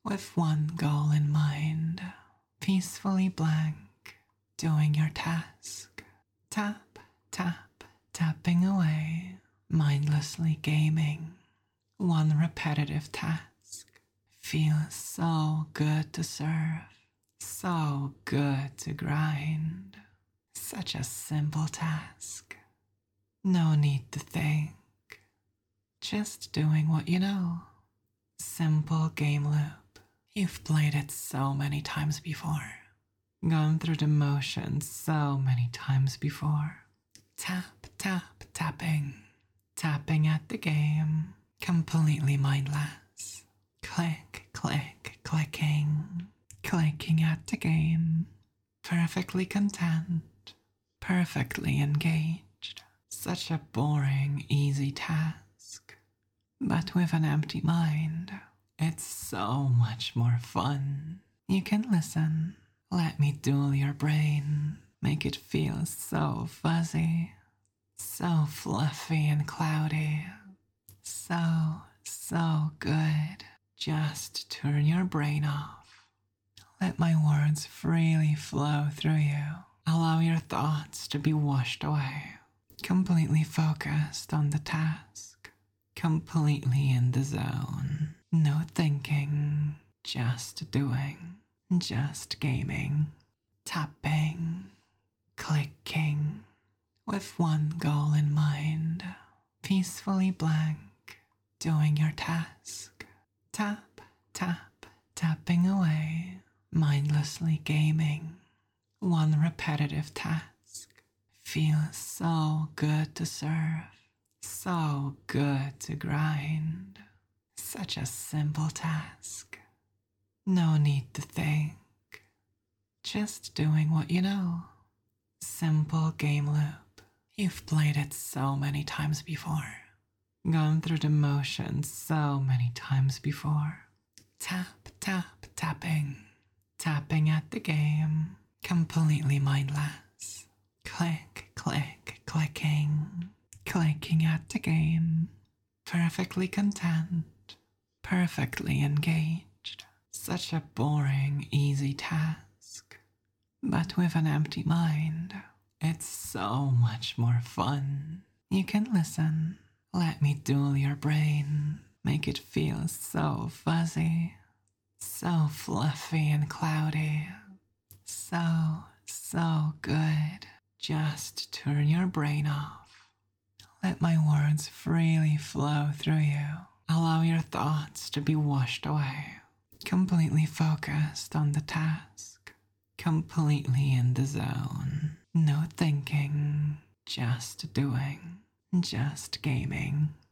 with one goal in mind, peacefully blank, doing your task. Tap, tap, tapping away, mindlessly gaming. One repetitive task feels so good to serve, so good to grind. Such a simple task. No need to think, just doing what you know. Simple game loop. You've played it so many times before. Gone through the motions so many times before. Tap, tap, tapping. Tapping at the game. Completely mindless. Click, click, clicking. Clicking at the game. Perfectly content. Perfectly engaged. Such a boring, easy task. But with an empty mind, it's so much more fun. You can listen. Let me duel your brain. Make it feel so fuzzy. So fluffy and cloudy. So good. Just turn your brain off. Let my words freely flow through you. Allow your thoughts to be washed away. Completely focused on the task. Completely in the zone. No thinking. Just doing. Just gaming. Tapping. Clicking. With one goal in mind. Peacefully blank. Doing your task. Tap, tap, tapping away. Mindlessly gaming. One repetitive task feels so good to serve, so good to grind. Such a simple task. No need to think, just doing what you know. Simple game loop. You've played it so many times before. Gone through the motions so many times before. Tap, tap, tapping. Tapping at the game. Completely mindless. Click, click, clicking. Clicking at the game. Perfectly content. Perfectly engaged. Such a boring, easy task. But with an empty mind, it's so much more fun. You can listen. Let me duel your brain. Make it feel so fuzzy. So fluffy and cloudy. So good. Just turn your brain off. Let my words freely flow through you. Allow your thoughts to be washed away. Completely focused on the task. Completely in the zone. No thinking. Just doing. Just gaming.